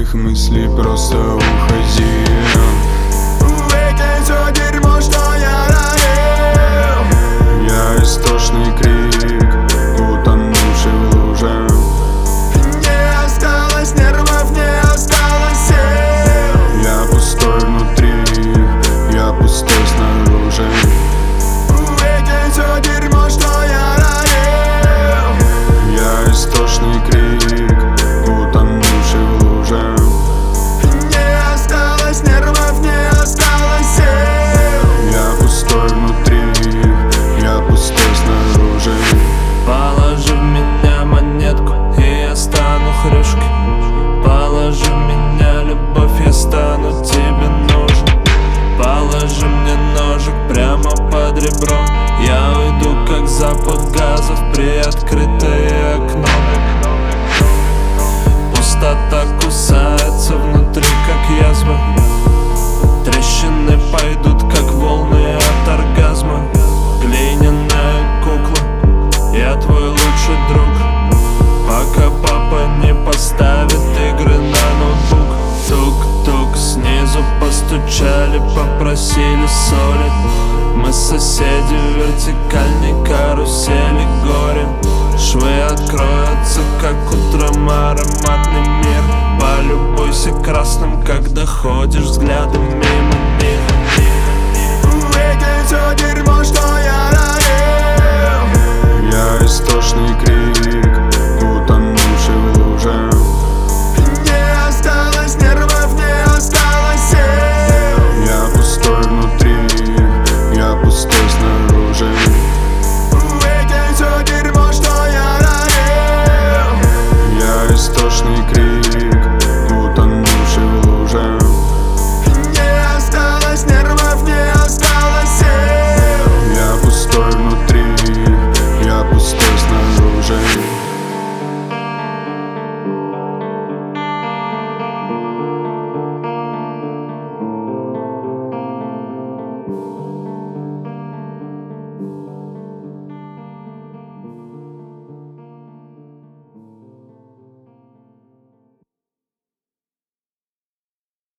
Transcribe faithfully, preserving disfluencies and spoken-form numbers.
моих мыслей просто уходи. Выкинь все дерьмо, что я родил. Я истошный крик, утонувший в луже. Не осталось нервов, не осталось сил. Я пустой внутри, я пустой снаружи. Выкинь все дерьмо, что я родил. Я истошный крик, утонувший в луже. Не осталось нервов, не осталось сил. Я пустой внутри, я пустой снаружи. Положи в меня монетку, и я стану хрюшкой. Положи в меня любовь, я стану тебе нужен. Положи мне ножик прямо под ребро. Я уйду, как запах газа в приоткрытое окно. Пустота кусается внутри, как язва. Трещины пойдут, как волны от оргазма. Глиняная кукла, я твой лучший друг. Пока папа не поставит игры на ноутбук. Тук-тук, снизу постучали, попросили соли. Мы соседи в вертикальной карусели горе. Швы откроются, как утром ароматный мир. Полюбуйся красным, когда ходишь взглядом мимо них. Выкинь все дерьмо, что я родил. Я истошный крик, утонувший в луже. Не осталось нервов, не осталось сил. Я пустой внутри, я пустой снаружи. Выкинь все дерьмо, что я родил. Я истошный крик.